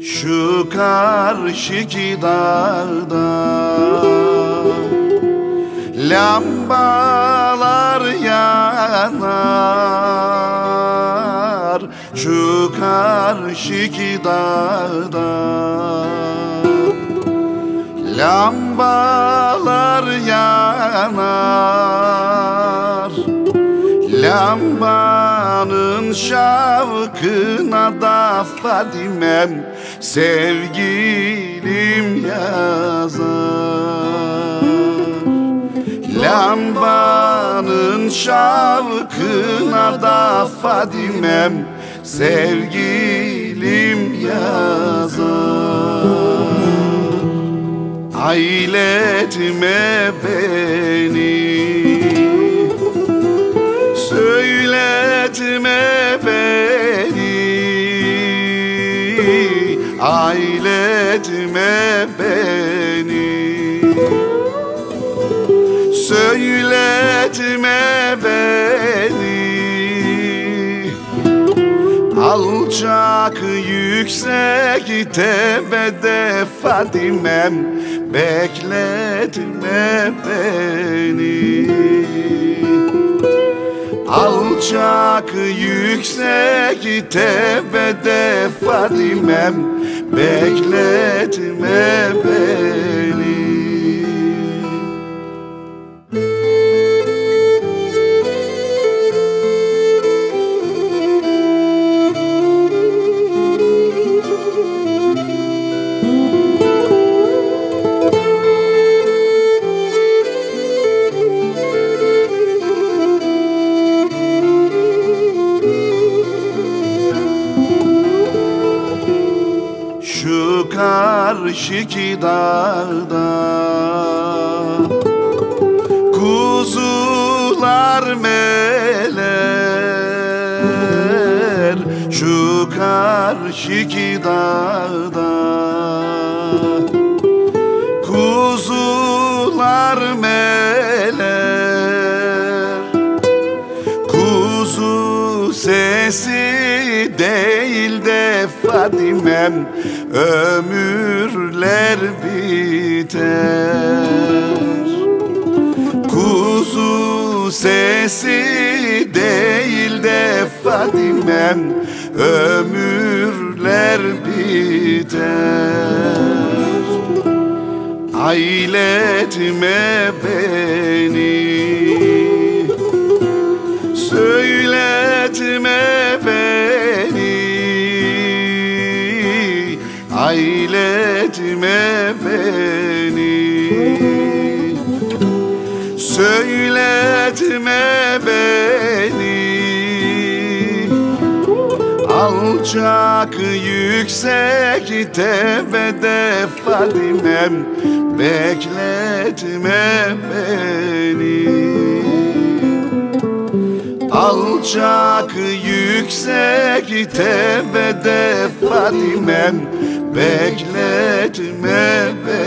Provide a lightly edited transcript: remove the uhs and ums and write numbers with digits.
Şu karşıki dağda lambalar yanar. Şu karşıki dağda lambalar yanar. Lambanın şavkına da Fadimem sevgilim yazar. Lambanın şavkına da Fadimem sevgilim yazar. Ailetme beni, söyletme beni, ailetme beni, söyletme beni. Alçak yüksek tepede Fadimem bekletme beni. Alçak yüksek tepede Fadimem bekletme beni. Şu karşıki dağda kuzular meler. Şu karşıki dağda kuzular meler. Kuzu sesi değil de Fadimem ömürler biter. Kuzu sesi değil de Fadimem ömürler biter. Ailetme beni, söyletme beni, ailetme beni, söyletme beni. Alçak yüksek tepede Fadimem bekletme beni. Alçak yüksek tepede Fadimem bekletme beni.